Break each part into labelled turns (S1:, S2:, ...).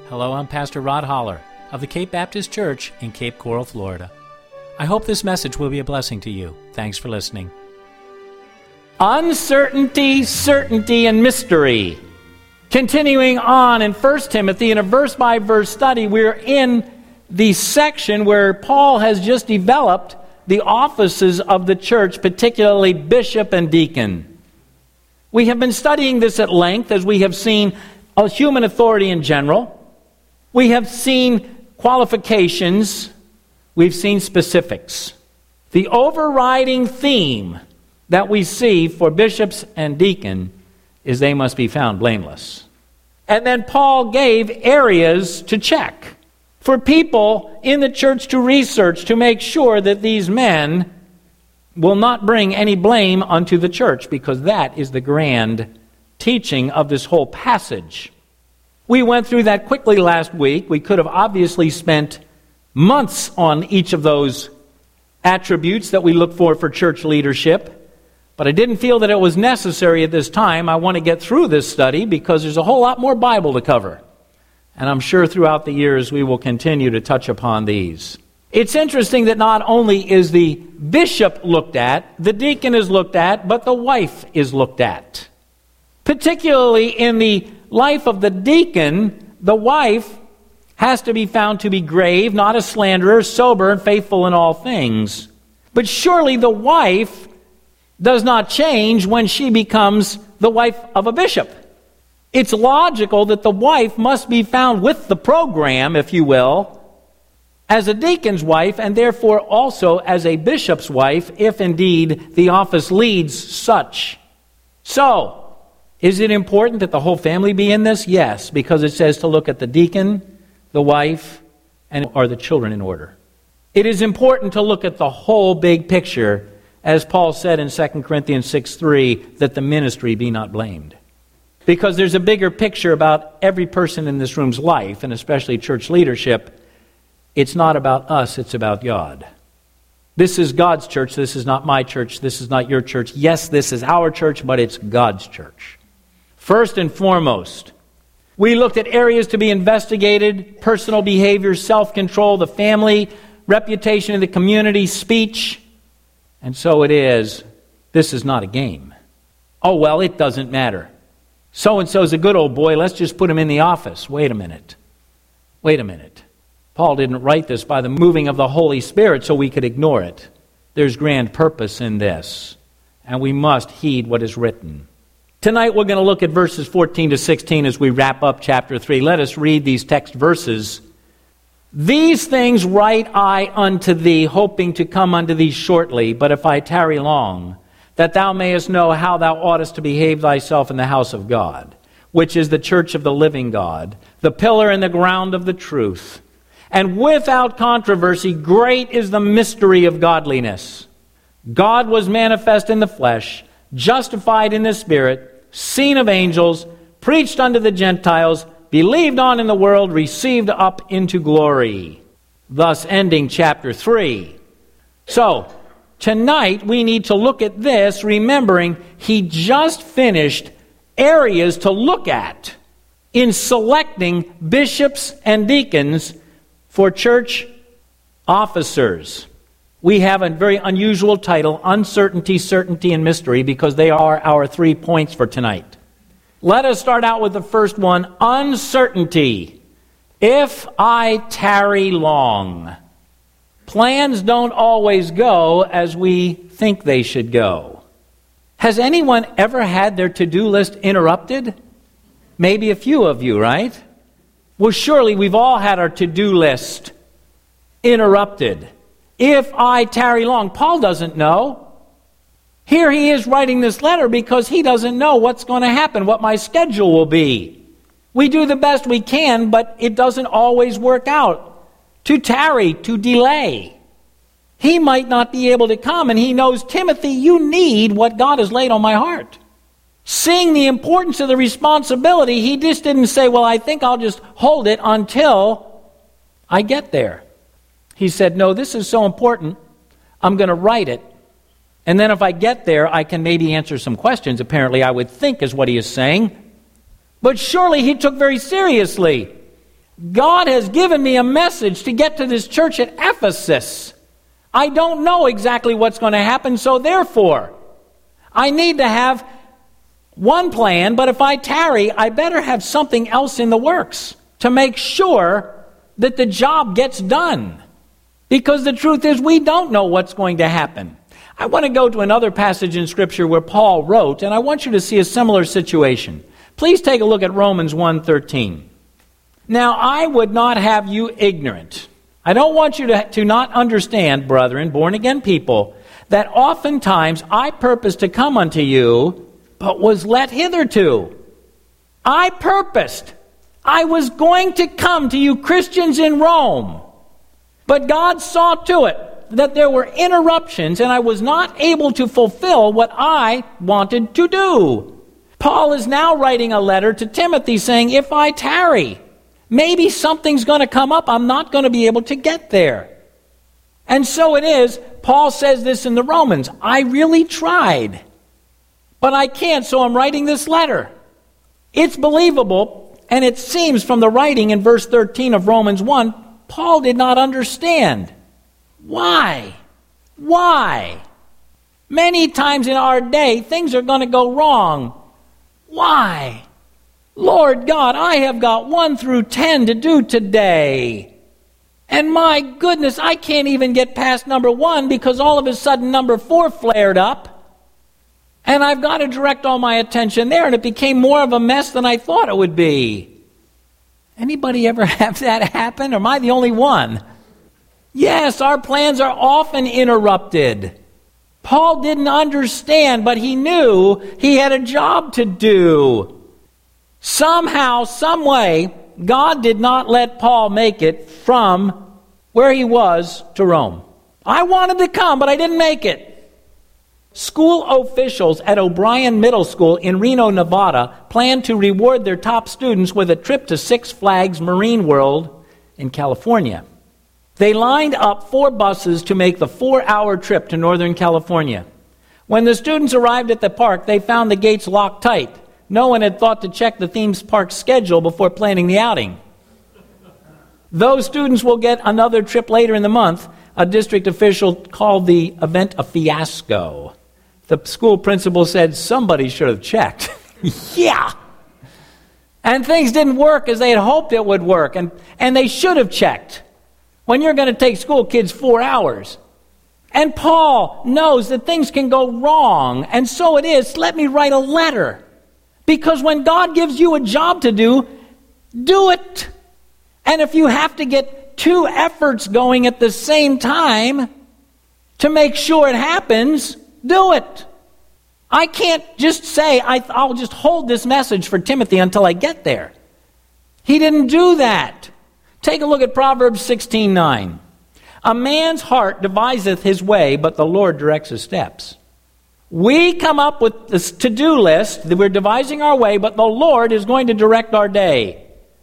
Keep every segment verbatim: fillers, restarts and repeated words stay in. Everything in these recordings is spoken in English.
S1: Hello, I'm Pastor Rod Holler of the Cape Baptist Church in Cape Coral, Florida. I hope this message will be a blessing to you. Thanks for listening. Uncertainty, certainty, and mystery. Continuing on in First Timothy, in a verse-by-verse study, we're in the section where Paul has just developed the offices of the church, particularly bishop and deacon. We have been studying this at length as we have seen a human authority in general. We have seen qualifications. We've seen specifics. The overriding theme that we see for bishops and deacon is they must be found blameless. And then Paul gave areas to check for people in the church to research to make sure that these men will not bring any blame unto the church, because that is the grand teaching of this whole passage. We went through that quickly last week. We could have obviously spent months on each of those attributes that we look for for church leadership, but I didn't feel that it was necessary at this time. I want to get through this study because there's a whole lot more Bible to cover. And I'm sure throughout the years we will continue to touch upon these. It's interesting that not only is the bishop looked at, the deacon is looked at, but the wife is looked at. Particularly in the life of the deacon, the wife has to be found to be grave, not a slanderer, sober, and faithful in all things. But surely the wife does not change when she becomes the wife of a bishop. It's logical that the wife must be found with the program, if you will, as a deacon's wife, and therefore also as a bishop's wife, if indeed the office leads such. So, is it important that the whole family be in this? Yes, because it says to look at the deacon, the wife, and are the children in order. It is important to look at the whole big picture, as Paul said in Second Corinthians six three, that the ministry be not blamed. Because there's a bigger picture about every person in this room's life, and especially church leadership. It's not about us, it's about God. This is God's church, this is not my church, this is not your church. Yes, this is our church, but it's God's church. First and foremost, we looked at areas to be investigated: personal behavior, self-control, the family, reputation in the community, speech. And so it is, this is not a game. Oh, well, it doesn't matter. So-and-so's a good old boy, let's just put him in the office. Wait a minute. Wait a minute. Paul didn't write this by the moving of the Holy Spirit so we could ignore it. There's grand purpose in this, and we must heed what is written. Tonight we're going to look at verses fourteen to sixteen as we wrap up chapter three. Let us read these text verses. These things write I unto thee, hoping to come unto thee shortly, but if I tarry long, that thou mayest know how thou oughtest to behave thyself in the house of God, which is the church of the living God, the pillar and the ground of the truth. And without controversy, great is the mystery of godliness. God was manifest in the flesh, justified in the Spirit, seen of angels, preached unto the Gentiles, believed on in the world, received up into glory. Thus ending chapter three. So, tonight we need to look at this, remembering he just finished areas to look at in selecting bishops and deacons for church officers. We have a very unusual title: Uncertainty, Certainty, and Mystery, because they are our three points for tonight. Let us start out with the first one: uncertainty. If I tarry long. Plans don't always go as we think they should go. Has anyone ever had their to-do list interrupted? Maybe a few of you, right? Well, surely we've all had our to-do list interrupted. If I tarry long. Paul doesn't know. Here he is writing this letter because he doesn't know what's going to happen, what my schedule will be. We do the best we can, but it doesn't always work out. To tarry, to delay. He might not be able to come, and he knows, Timothy, you need what God has laid on my heart. Seeing the importance of the responsibility, he just didn't say, well, I think I'll just hold it until I get there. He said, no, this is so important, I'm going to write it. And then if I get there, I can maybe answer some questions, apparently I would think is what he is saying. But surely he took very seriously God has given me a message to get to this church at Ephesus. I don't know exactly what's going to happen, so therefore, I need to have one plan, but if I tarry, I better have something else in the works to make sure that the job gets done. Because the truth is, we don't know what's going to happen. I want to go to another passage in Scripture where Paul wrote, and I want you to see a similar situation. Please take a look at Romans one thirteen. Now, I would not have you ignorant. I don't want you to, to not understand, brethren, born-again people, that oftentimes I purposed to come unto you, but was let hitherto. I purposed. I was going to come to you Christians in Rome. But God saw to it that there were interruptions, and I was not able to fulfill what I wanted to do. Paul is now writing a letter to Timothy saying, if I tarry, maybe something's going to come up. I'm not going to be able to get there. And so it is. Paul says this in the Romans. I really tried, but I can't, so I'm writing this letter. It's believable, and it seems from the writing in verse thirteen of Romans one, Paul did not understand. Why? Why? Many times in our day, things are going to go wrong. Why? Lord God, I have got one through ten to do today. And my goodness, I can't even get past number one because all of a sudden number four flared up. And I've got to direct all my attention there, and it became more of a mess than I thought it would be. Anybody ever have that happen, or am I the only one? Yes, our plans are often interrupted. Paul didn't understand, but he knew he had a job to do. Somehow, some way, God did not let Paul make it from where he was to Rome. I wanted to come, but I didn't make it. School officials at O'Brien Middle School in Reno, Nevada, planned to reward their top students with a trip to Six Flags Marine World in California. They lined up four buses to make the four-hour trip to Northern California. When the students arrived at the park, they found the gates locked tight. No one had thought to check the theme park schedule before planning the outing. Those students will get another trip later in the month. A district official called the event a fiasco. The school principal said, somebody should have checked. Yeah. And things didn't work as they had hoped it would work. And, and they should have checked. When you're going to take school kids four hours. And Paul knows that things can go wrong. And so it is. Let me write a letter. Because when God gives you a job to do, do it. And if you have to get two efforts going at the same time to make sure it happens, do it. I can't just say, I, I'll just hold this message for Timothy until I get there. He didn't do that. Take a look at Proverbs sixteen nine. A man's heart deviseth his way, but the Lord directs his steps. We come up with this to-do list that we're devising our way, but the Lord is going to direct our day.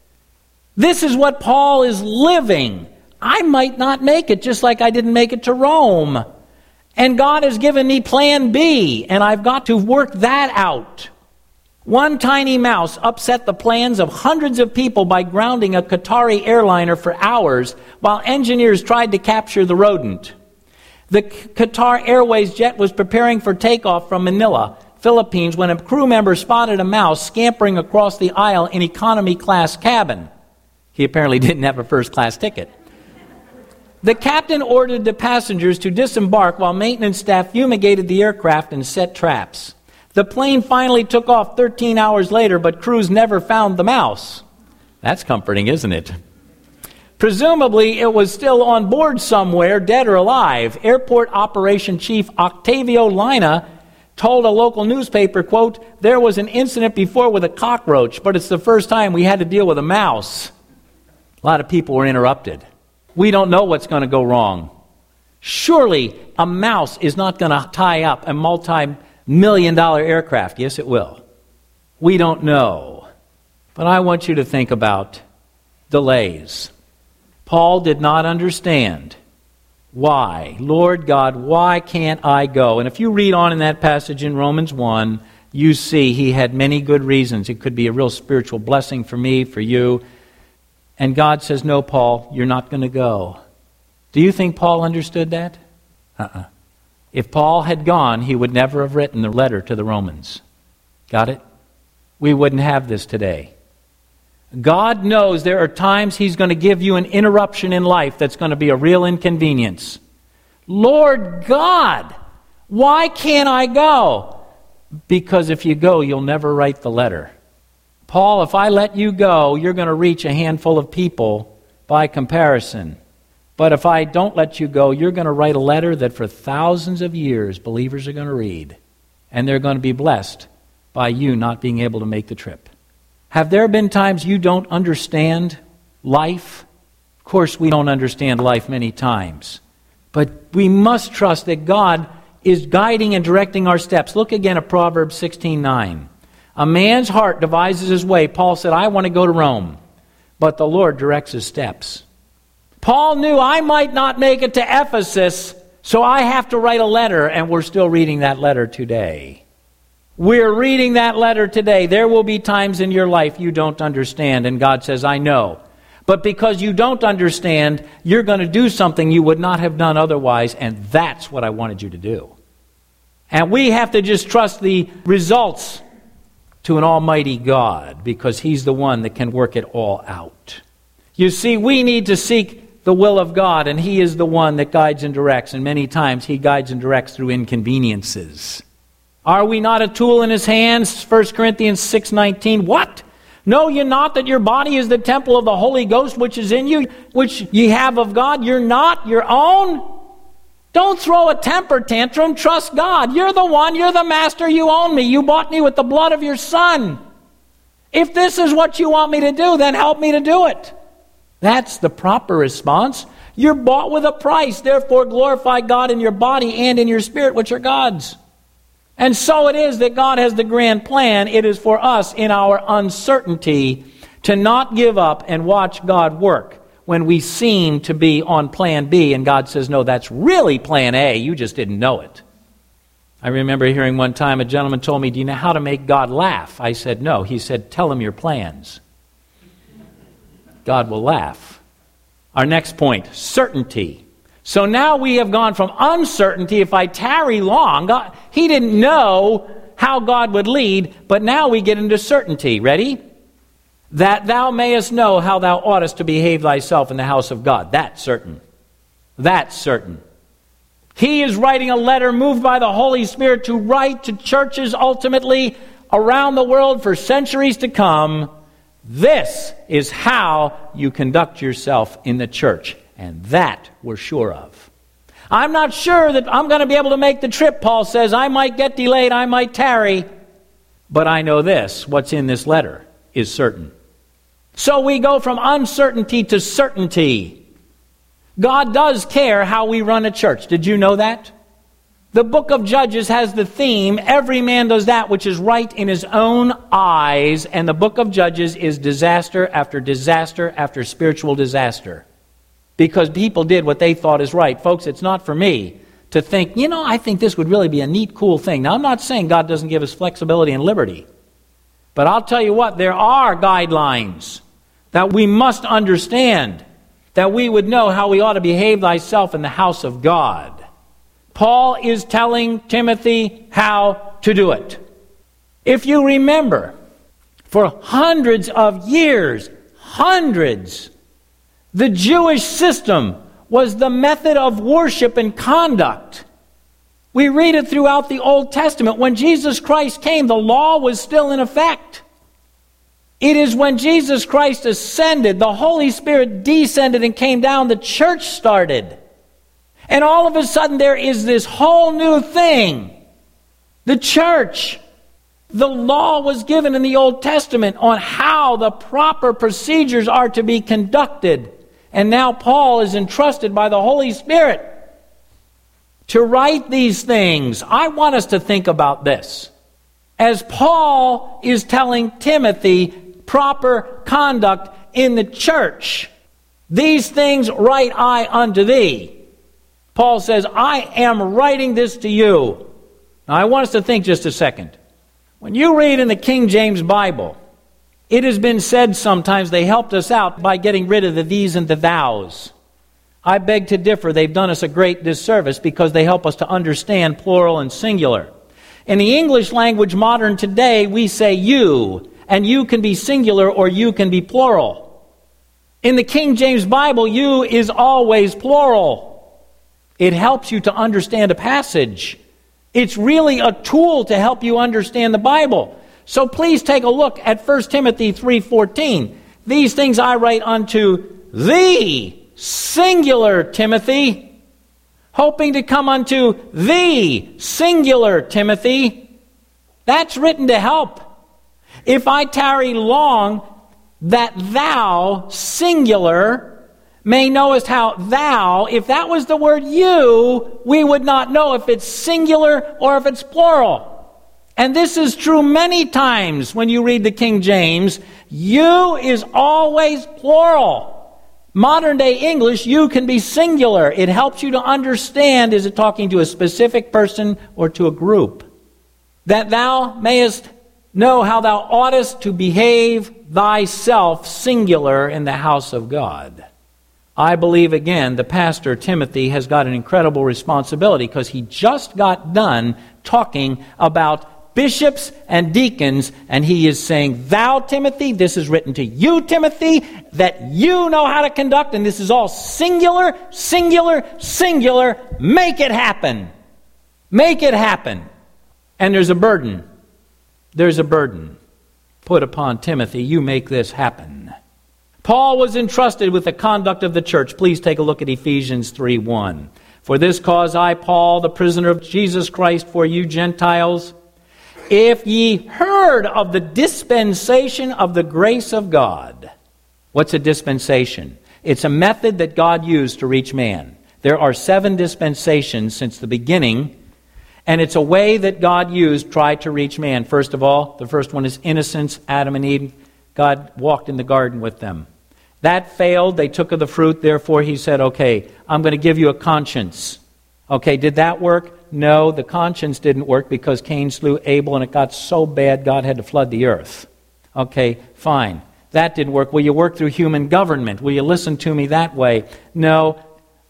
S1: This is what Paul is living. I might not make it, just like I didn't make it to Rome. And God has given me plan B, and I've got to work that out. One tiny mouse upset the plans of hundreds of people by grounding a Qatari airliner for hours while engineers tried to capture the rodent. The Qatar Airways jet was preparing for takeoff from Manila, Philippines, when a crew member spotted a mouse scampering across the aisle in economy class cabin. He apparently didn't have a first class ticket. The captain ordered the passengers to disembark while maintenance staff fumigated the aircraft and set traps. The plane finally took off thirteen hours later, but crews never found the mouse. That's comforting, isn't it? Presumably, it was still on board somewhere, dead or alive. Airport Operation Chief Octavio Lina told a local newspaper, quote, there was an incident before with a cockroach, but it's the first time we had to deal with a mouse. A lot of people were interrupted. We don't know what's going to go wrong. Surely a mouse is not going to tie up a multi-million dollar aircraft. Yes, it will. We don't know. But I want you to think about delays. Paul did not understand. Why? Lord God, why can't I go? And if you read on in that passage in Romans one, you see he had many good reasons. It could be a real spiritual blessing for me, for you. And God says, no, Paul, you're not going to go. Do you think Paul understood that? Uh-uh. If Paul had gone, he would never have written the letter to the Romans. Got it? We wouldn't have this today. God knows there are times He's going to give you an interruption in life that's going to be a real inconvenience. Lord God, why can't I go? Because if you go, you'll never write the letter. Paul, if I let you go, you're going to reach a handful of people by comparison. But if I don't let you go, you're going to write a letter that for thousands of years believers are going to read. And they're going to be blessed by you not being able to make the trip. Have there been times you don't understand life? Of course, we don't understand life many times. But we must trust that God is guiding and directing our steps. Look again at Proverbs sixteen nine. A man's heart devises his way. Paul said, I want to go to Rome, but the Lord directs his steps. Paul knew I might not make it to Ephesus, so I have to write a letter, and we're still reading that letter today. We're reading that letter today. There will be times in your life you don't understand, and God says, I know. But because you don't understand, you're going to do something you would not have done otherwise, and that's what I wanted you to do. And we have to just trust the results to an almighty God, because He's the one that can work it all out. You see, we need to seek the will of God, and He is the one that guides and directs, and many times He guides and directs through inconveniences. Are we not a tool in His hands? First Corinthians six nineteen. What? Know ye not that your body is the temple of the Holy Ghost which is in you, which ye have of God? You're not your own. Don't throw a temper tantrum. Trust God. You're the one. You're the master. You own me. You bought me with the blood of your Son. If this is what you want me to do, then help me to do it. That's the proper response. You're bought with a price. Therefore, glorify God in your body and in your spirit, which are God's. And so it is that God has the grand plan. It is for us in our uncertainty to not give up and watch God work when we seem to be on plan B and God says, no, that's really plan A. You just didn't know it. I remember hearing one time a gentleman told me, do you know how to make God laugh? I said, no. He said, tell him your plans. God will laugh. Our next point, certainty. So now we have gone from uncertainty, if I tarry long, God, he didn't know how God would lead, but now we get into certainty. Ready? That thou mayest know how thou oughtest to behave thyself in the house of God. That's certain. That's certain. He is writing a letter moved by the Holy Spirit to write to churches ultimately around the world for centuries to come. This is how you conduct yourself in the church. And that we're sure of. I'm not sure that I'm going to be able to make the trip, Paul says. I might get delayed, I might tarry. But I know this, what's in this letter is certain. So we go from uncertainty to certainty. God does care how we run a church. Did you know that? The book of Judges has the theme, every man does that which is right in his own eyes. And the book of Judges is disaster after disaster after spiritual disaster. Because people did what they thought is right. Folks, it's not for me to think, you know, I think this would really be a neat, cool thing. Now, I'm not saying God doesn't give us flexibility and liberty. But I'll tell you what, there are guidelines that we must understand, that we would know how we ought to behave thyself in the house of God. Paul is telling Timothy how to do it. If you remember, for hundreds of years, hundreds, the Jewish system was the method of worship and conduct. We read it throughout the Old Testament. When Jesus Christ came, the law was still in effect. It is when Jesus Christ ascended, the Holy Spirit descended and came down, the church started. And all of a sudden there is this whole new thing. The church. The law was given in the Old Testament on how the proper procedures are to be conducted. And now Paul is entrusted by the Holy Spirit to write these things. I want us to think about this. As Paul is telling Timothy proper conduct in the church, these things write I unto thee. Paul says, I am writing this to you. Now I want us to think just a second. When you read in the King James Bible, It has been said sometimes they helped us out by getting rid of the these and the thous. I beg to differ. They've done us a great disservice because they help us to understand plural and singular. In the English language modern today, we say you, and you can be singular or you can be plural. In the King James Bible, you is always plural. It helps you to understand a passage. It's really a tool to help you understand the Bible. So please take a look at First Timothy three fourteen. These things I write unto thee, singular Timothy, hoping to come unto thee, singular Timothy. That's written to help. If I tarry long, that thou, singular, may knowest how thou, if that was the word you, we would not know if it's singular or if it's plural. And this is true many times when you read the King James. You is always plural. Modern day English, you can be singular. It helps you to understand, is it talking to a specific person or to a group? That thou mayest know how thou oughtest to behave thyself, singular, in the house of God. I believe, again, the pastor, Timothy, has got an incredible responsibility because he just got done talking about bishops and deacons, and he is saying, thou, Timothy, this is written to you, Timothy, that you know how to conduct, and this is all singular, singular, singular. Make it happen. Make it happen. And there's a burden. There's a burden put upon Timothy. You make this happen. Paul was entrusted with the conduct of the church. Please take a look at Ephesians three one. For this cause I, Paul, the prisoner of Jesus Christ, for you Gentiles, if ye heard of the dispensation of the grace of God. What's a dispensation? It's a method that God used to reach man. There are seven dispensations since the beginning, and it's a way that God used, tried to reach man. First of all, the first one is innocence, Adam and Eve. God walked in the garden with them. That failed. They took of the fruit. Therefore, he said, okay, I'm going to give you a conscience. Okay, did that work? No, the conscience didn't work because Cain slew Abel and it got so bad God had to flood the earth. Okay, fine. That didn't work. Will you work through human government? Will you listen to me that way? No.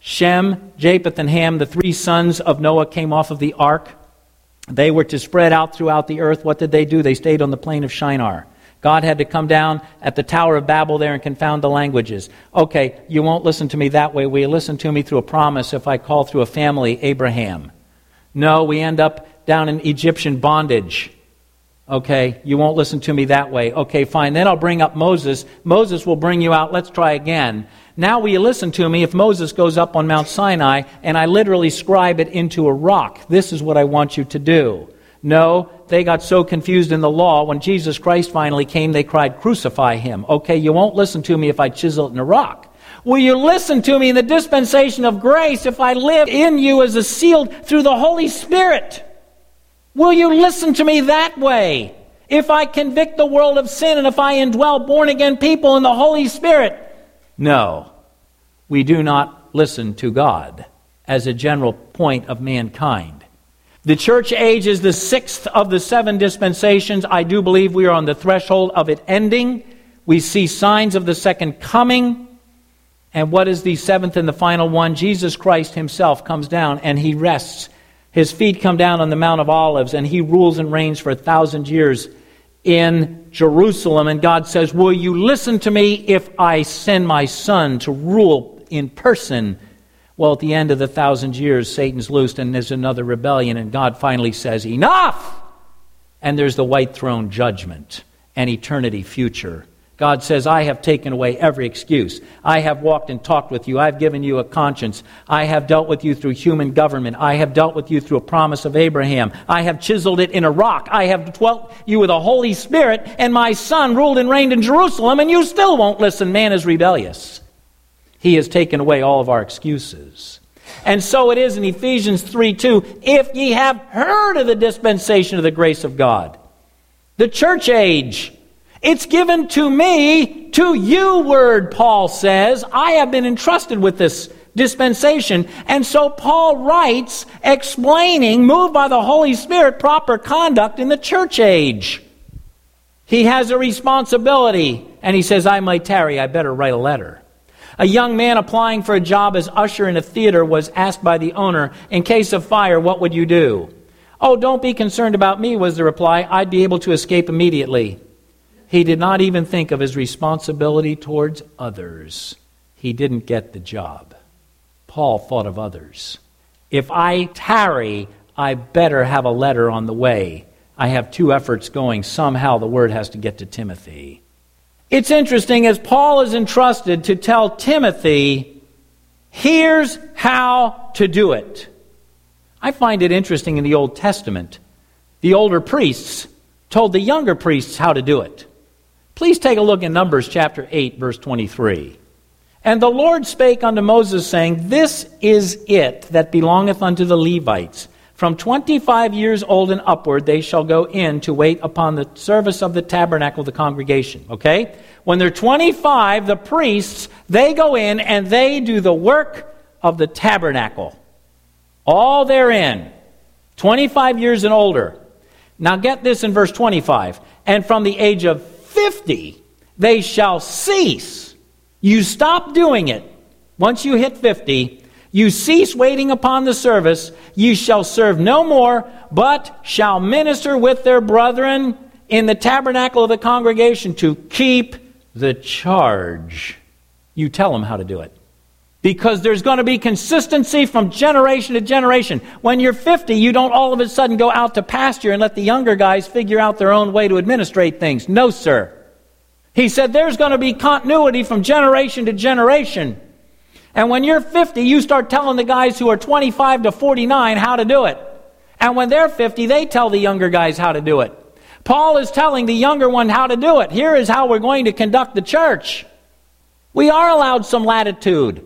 S1: Shem, Japheth, and Ham, the three sons of Noah, came off of the ark. They were to spread out throughout the earth. What did they do? They stayed on the plain of Shinar. God had to come down at the Tower of Babel there and confound the languages. Okay, you won't listen to me that way. Will you listen to me through a promise if I call through a family, Abraham? No, we end up down in Egyptian bondage. Okay, you won't listen to me that way. Okay, fine. Then I'll bring up Moses. Moses will bring you out. Let's try again. Now will you listen to me if Moses goes up on Mount Sinai and I literally scribe it into a rock? This is what I want you to do. No, they got so confused in the law. When Jesus Christ finally came, they cried, crucify him. Okay, you won't listen to me if I chisel it in a rock. Will you listen to me in the dispensation of grace if I live in you as a sealed through the Holy Spirit? Will you listen to me that way? If I convict the world of sin and if I indwell born-again people in the Holy Spirit? No, we do not listen to God as a general point of mankind. The church age is the sixth of the seven dispensations. I do believe we are on the threshold of it ending. We see signs of the second coming. And what is the seventh and the final one? Jesus Christ himself comes down and he rests. His feet come down on the Mount of Olives and he rules and reigns for a thousand years in Jerusalem. And God says, will you listen to me if I send my son to rule in person? Well, at the end of the thousand years, Satan's loosed and there's another rebellion. And God finally says, enough! And there's the white throne judgment and eternity future. God says, I have taken away every excuse. I have walked and talked with you. I've given you a conscience. I have dealt with you through human government. I have dealt with you through a promise of Abraham. I have chiseled it in a rock. I have dwelt you with a Holy Spirit, and my Son ruled and reigned in Jerusalem, and you still won't listen. Man is rebellious. He has taken away all of our excuses. And so it is in Ephesians three two, if ye have heard of the dispensation of the grace of God, the church age, it's given to me, to you word, Paul says. I have been entrusted with this dispensation. And so Paul writes, explaining, moved by the Holy Spirit, proper conduct in the church age. He has a responsibility, and he says, I might tarry, I better write a letter. A young man applying for a job as usher in a theater was asked by the owner, in case of fire, what would you do? Oh, don't be concerned about me, was the reply. I'd be able to escape immediately. He did not even think of his responsibility towards others. He didn't get the job. Paul thought of others. If I tarry, I better have a letter on the way. I have two efforts going. Somehow the word has to get to Timothy. It's interesting, as Paul is entrusted to tell Timothy, here's how to do it. I find it interesting in the Old Testament. The older priests told the younger priests how to do it. Please take a look in Numbers chapter eight, verse twenty-three. And the Lord spake unto Moses, saying, This is it that belongeth unto the Levites. From twenty-five years old and upward they shall go in to wait upon the service of the tabernacle of the congregation. Okay? When they're twenty-five, the priests, they go in and they do the work of the tabernacle. All therein. twenty-five years and older. Now get this in verse twenty-five. And from the age of fifty they shall cease. You stop doing it. Once you hit fifty, you cease waiting upon the service. You shall serve no more, but shall minister with their brethren in the tabernacle of the congregation to keep the charge. You tell them how to do it. Because there's going to be consistency from generation to generation. When you're fifty, you don't all of a sudden go out to pasture and let the younger guys figure out their own way to administrate things. No, sir. He said there's going to be continuity from generation to generation. And when you're fifty, you start telling the guys who are twenty-five to forty-nine how to do it. And when they're fifty, they tell the younger guys how to do it. Paul is telling the younger one how to do it. Here is how we're going to conduct the church. We are allowed some latitude.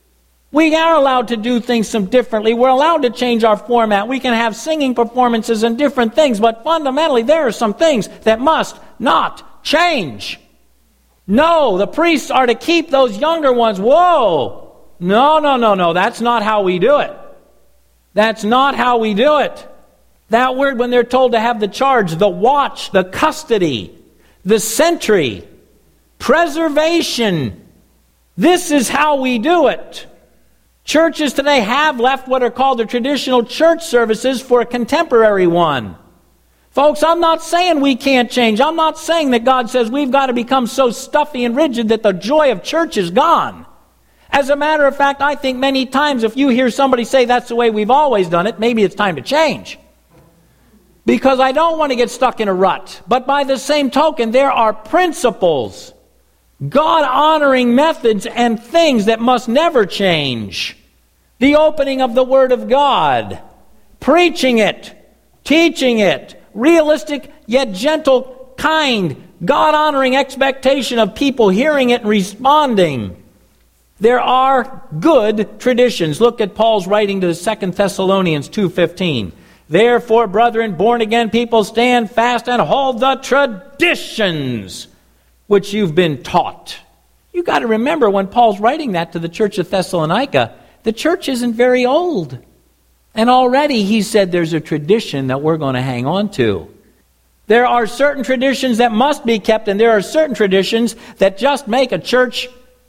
S1: We are allowed to do things some differently. We're allowed to change our format. We can have singing performances and different things. But fundamentally, there are some things that must not change. No, the priests are to keep those younger ones. Whoa! No, no, no, no. That's not how we do it. That's not how we do it. That word, when they're told to have the charge, the watch, the custody, the sentry, preservation. This is how we do it. Churches today have left what are called the traditional church services for a contemporary one. Folks, I'm not saying we can't change. I'm not saying that God says we've got to become so stuffy and rigid that the joy of church is gone. As a matter of fact, I think many times if you hear somebody say that's the way we've always done it, maybe it's time to change. Because I don't want to get stuck in a rut. But by the same token, there are principles, God-honoring methods and things that must never change. The opening of the Word of God, preaching it, teaching it, realistic yet gentle, kind, God-honoring expectation of people hearing it and responding. There are good traditions. Look at Paul's writing to the Second Thessalonians two fifteen. Therefore, brethren, born-again people, stand fast and hold the traditions which you've been taught. You've got to remember when Paul's writing that to the church of Thessalonica, the church isn't very old. And already he said there's a tradition that we're going to hang on to. There are certain traditions that must be kept, and there are certain traditions that just make a church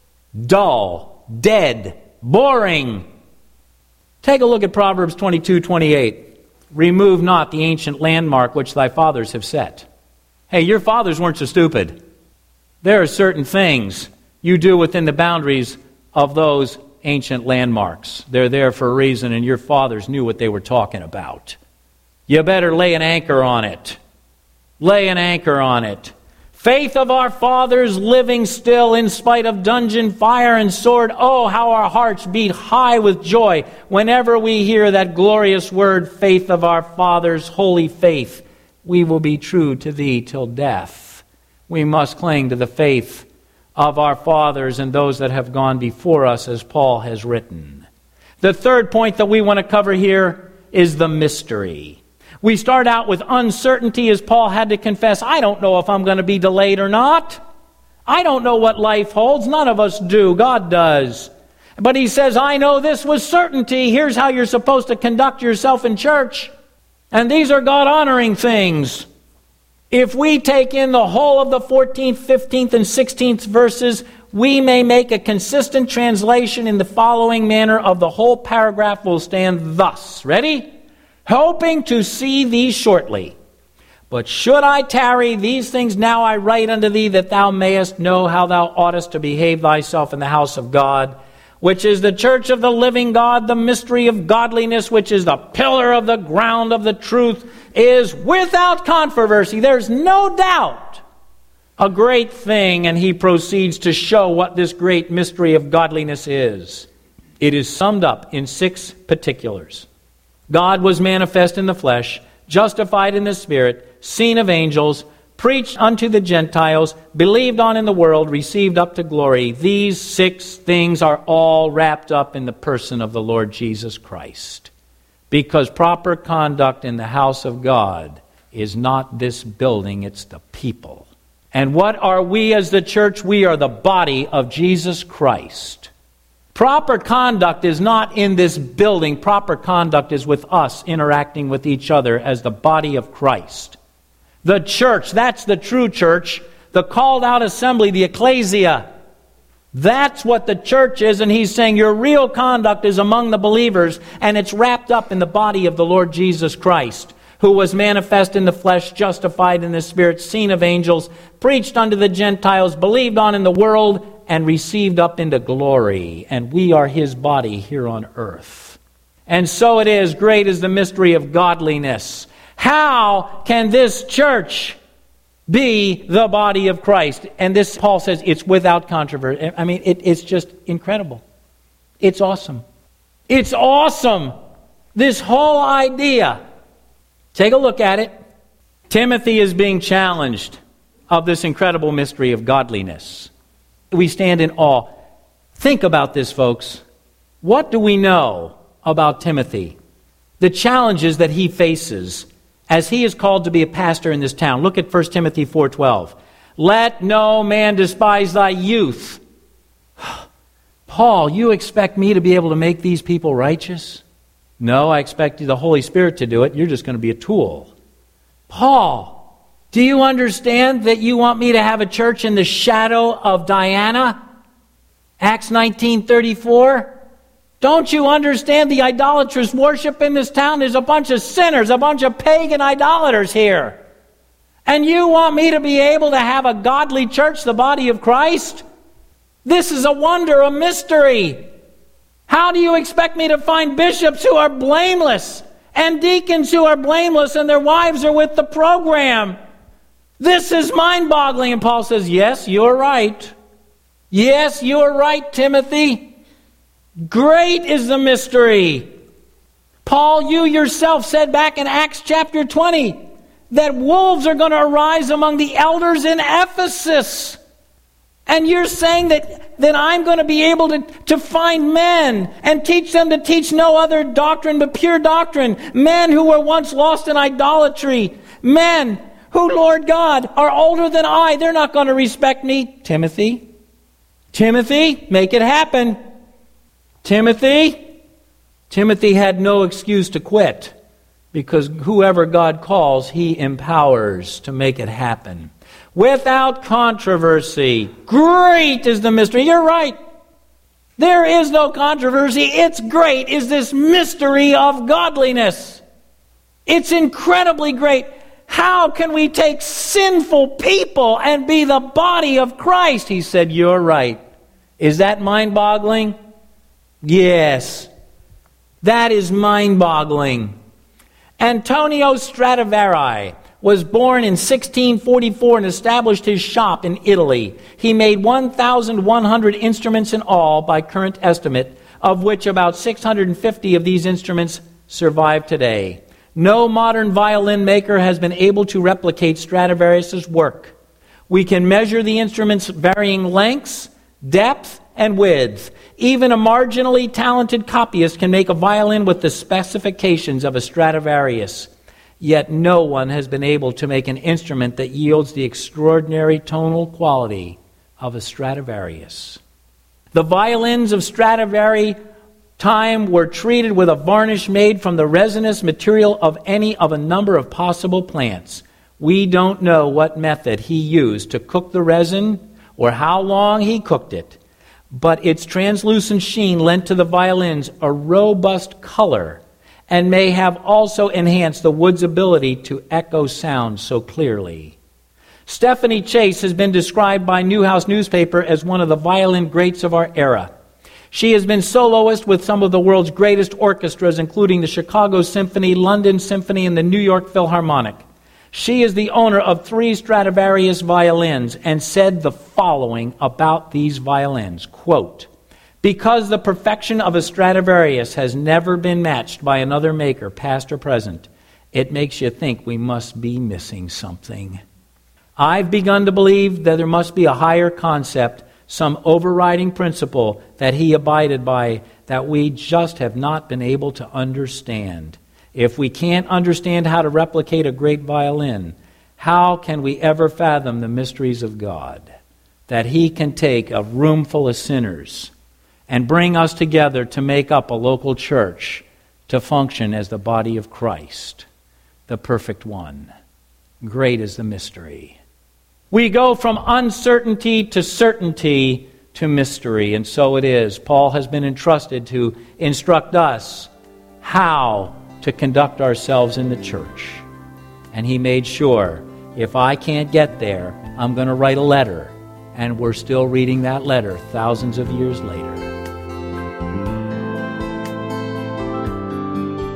S1: dull, dead, boring. Take a look at Proverbs twenty-two twenty-eight. Remove not the ancient landmark which thy fathers have set. Hey, your fathers weren't so stupid. There are certain things you do within the boundaries of those ancient landmarks. They're there for a reason, and your fathers knew what they were talking about. You better lay an anchor on it. Lay an anchor on it. Faith of our fathers living still in spite of dungeon, fire, and sword. Oh, how our hearts beat high with joy whenever we hear that glorious word, faith of our fathers, holy faith. We will be true to thee till death. We must cling to the faith of our fathers and those that have gone before us, as Paul has written. The third point that we want to cover here is the mystery. We start out with uncertainty, as Paul had to confess, I don't know if I'm going to be delayed or not. I don't know what life holds. None of us do. God does. But he says, I know this with certainty. Here's how you're supposed to conduct yourself in church. And these are God-honoring things. If we take in the whole of the fourteenth, fifteenth, and sixteenth verses, we may make a consistent translation in the following manner of the whole paragraph will stand thus. Ready? Hoping to see thee shortly. But should I tarry, these things now I write unto thee, that thou mayest know how thou oughtest to behave thyself in the house of God, which is the church of the living God, the mystery of godliness, which is the pillar of the ground of the truth, is without controversy. There's no doubt a great thing, and he proceeds to show what this great mystery of godliness is. It is summed up in six particulars. God was manifest in the flesh, justified in the Spirit, seen of angels, preached unto the Gentiles, believed on in the world, received up to glory. These six things are all wrapped up in the person of the Lord Jesus Christ. Because proper conduct in the house of God is not this building, it's the people. And what are we as the church? We are the body of Jesus Christ. Proper conduct is not in this building. Proper conduct is with us interacting with each other as the body of Christ. The church, that's the true church. The called out assembly, the ecclesia. That's what the church is, and he's saying your real conduct is among the believers, and it's wrapped up in the body of the Lord Jesus Christ, who was manifest in the flesh, justified in the Spirit, seen of angels, preached unto the Gentiles, believed on in the world, and received up into glory. And we are his body here on earth. And so it is, great is the mystery of godliness. How can this church be the body of Christ? And this, Paul says, it's without controversy. I mean, it, it's just incredible. It's awesome. It's awesome. This whole idea. Take a look at it. Timothy is being challenged of this incredible mystery of godliness. We stand in awe. Think about this, folks. What do we know about Timothy? The challenges that he faces as he is called to be a pastor in this town. Look at First Timothy four twelve. Let no man despise thy youth. Paul, you expect me to be able to make these people righteous? No, I expect the Holy Spirit to do it. You're just going to be a tool. Paul, do you understand that you want me to have a church in the shadow of Diana? Acts nineteen thirty-four. Don't you understand the idolatrous worship in this town? There's a bunch of sinners, a bunch of pagan idolaters here. And you want me to be able to have a godly church, the body of Christ? This is a wonder, a mystery. How do you expect me to find bishops who are blameless and deacons who are blameless and their wives are with the program? This is mind-boggling. And Paul says, yes, you're right. Yes, you're right, Timothy. Great is the mystery. Paul, you yourself said back in Acts chapter twenty that wolves are going to arise among the elders in Ephesus. And you're saying that, that I'm going to be able to, to find men and teach them to teach no other doctrine but pure doctrine. Men who were once lost in idolatry. Men who, Lord God, are older than I. They're not going to respect me. Timothy, Timothy, make it happen. Timothy, Timothy had no excuse to quit because whoever God calls, he empowers to make it happen. Without controversy. Great is the mystery. You're right. There is no controversy. It's great is this mystery of godliness. It's incredibly great. How can we take sinful people and be the body of Christ? He said, you're right. Is that mind-boggling? Yes. That is mind-boggling. Antonio Stradivari was born in sixteen forty-four and established his shop in Italy. He made one thousand one hundred instruments in all by current estimate, of which about six hundred fifty of these instruments survive today. No modern violin maker has been able to replicate Stradivarius' work. We can measure the instrument's varying lengths, depth, and width. Even a marginally talented copyist can make a violin with the specifications of a Stradivarius. Yet no one has been able to make an instrument that yields the extraordinary tonal quality of a Stradivarius. The violins of Stradivari time were treated with a varnish made from the resinous material of any of a number of possible plants. We don't know what method he used to cook the resin or how long he cooked it, but its translucent sheen lent to the violins a robust color and may have also enhanced the wood's ability to echo sound so clearly. Stephanie Chase has been described by Newhouse newspaper as one of the violin greats of our era. She has been soloist with some of the world's greatest orchestras, including the Chicago Symphony, London Symphony, and the New York Philharmonic. She is the owner of three Stradivarius violins and said the following about these violins, quote, "Because the perfection of a Stradivarius has never been matched by another maker, past or present, it makes you think we must be missing something." I've begun to believe that there must be a higher concept, some overriding principle that he abided by that we just have not been able to understand. If we can't understand how to replicate a great violin, how can we ever fathom the mysteries of God? That he can take a room full of sinners and bring us together to make up a local church to function as the body of Christ, the perfect one. Great is the mystery. We go from uncertainty to certainty to mystery, and so it is. Paul has been entrusted to instruct us how to conduct ourselves in the church. And he made sure, if I can't get there, I'm going to write a letter. And we're still reading that letter thousands of years later.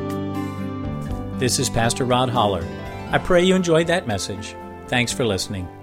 S1: This is Pastor Rod Holler. I pray you enjoyed that message. Thanks for listening.